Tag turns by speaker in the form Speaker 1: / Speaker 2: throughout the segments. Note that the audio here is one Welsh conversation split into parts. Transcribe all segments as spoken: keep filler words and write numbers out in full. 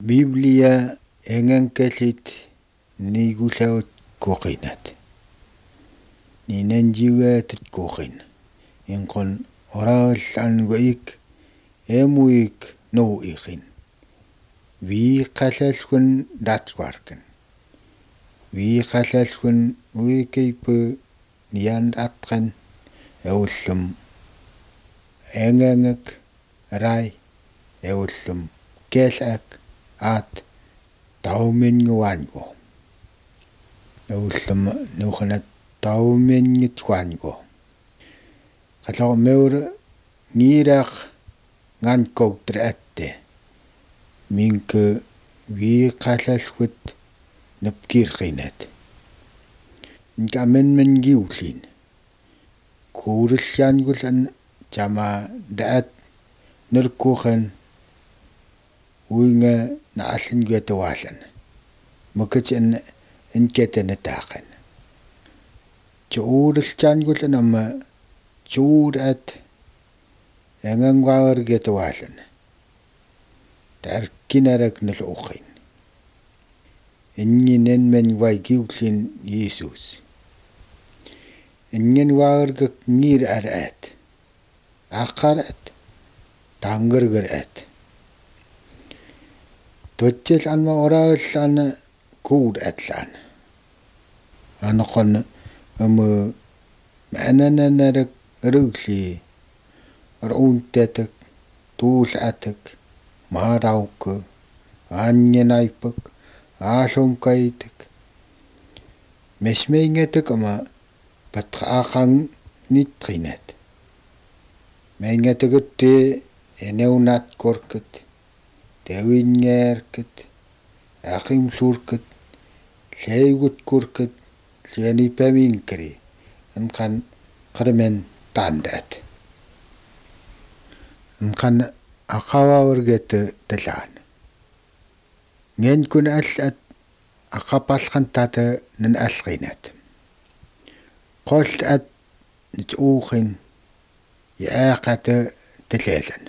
Speaker 1: Biblia engankelit nigulaut koqinat. Ninanjiwaat koqin. Inqon oral an waik emuik no iqin. Vi qalalkun datwarken. Vi qalalkun wikeipu niand atqan eullum engangak rai eullum kelak at taumen nguango. Eullum nuqanat taumen ngitwango. Qalaw meur niraq ngan koutratte. Minke vi qalalkut napkir qinat. Nkamen men giwlin. Kurillan gulan chama daat nirkuqan uinga naalin gatawalan. Makachan inketen taqan. Chuurillan gulan ama chuurat engangwar gatawalan. Tarkinarak naluqin. Inninen men waigiwlin Jesus. Ingen wargak ngir arat. Akarat. Tangargarat. Totchel anma oral ana kud atlan. Anaqon ama maananarak rugli. Aruntatak. Tuulatak. Marauke. Anyanaipak. Aalunkaitak. Mesmeingatak ama patraaqang nitrinat. Maingatakut te eneunat korkat. Tewingerkat. Aqimlurkat. Leigut korkat. Liani paminkri. Anqan qaramen tandat. Anqan aqawaurgat talan. Ngen kun allat aqapalqan tata nan alqinat. Qolt at nituuqin yaaqata talalan.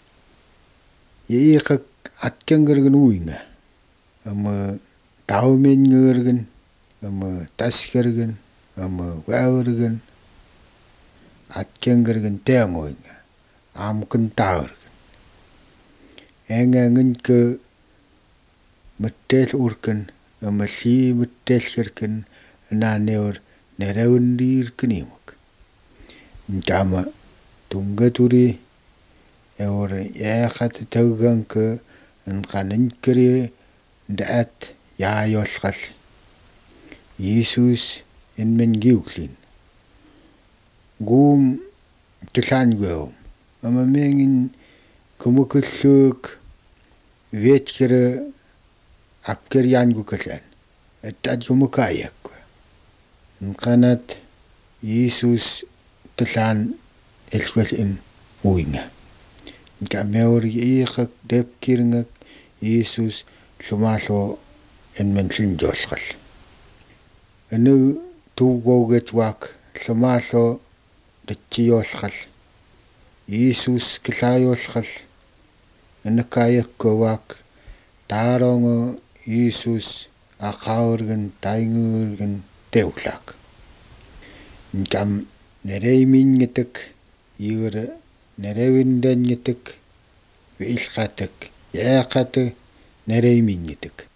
Speaker 1: Yiiqak atkangargan uinga. Ama taumen ngurgan. Ama taskargan. Ama waurgan. Atkangargan teangoinga. Amkan taurgan. Engangin ke metel urkan. Ama si metel kirkan. Naneur neraundir kenimak. Nkama tungaturi eur yaaqat taugan ke nqaninkri daat yaayolqal. Jesus enmen giwlin. Gum tulangueum. Ama mengin kumukulluk vetkira apkiryangu kalan. Etad kumukayak. Nqanat Jesus tulan elkwal in uinga. Nkameur iiqak depkirngak Jesus lumalo enmen linjolqal. Anu tuwoget wak lumalo datchiyolqal. Jesus kilayolqal. Anakayak wak tarongo Jesus aqaurgan taingurgan teuklak. Nkam nereimin ngitak yura nerewindan ngitak wiilqatak yaaqata nereimin ngitak.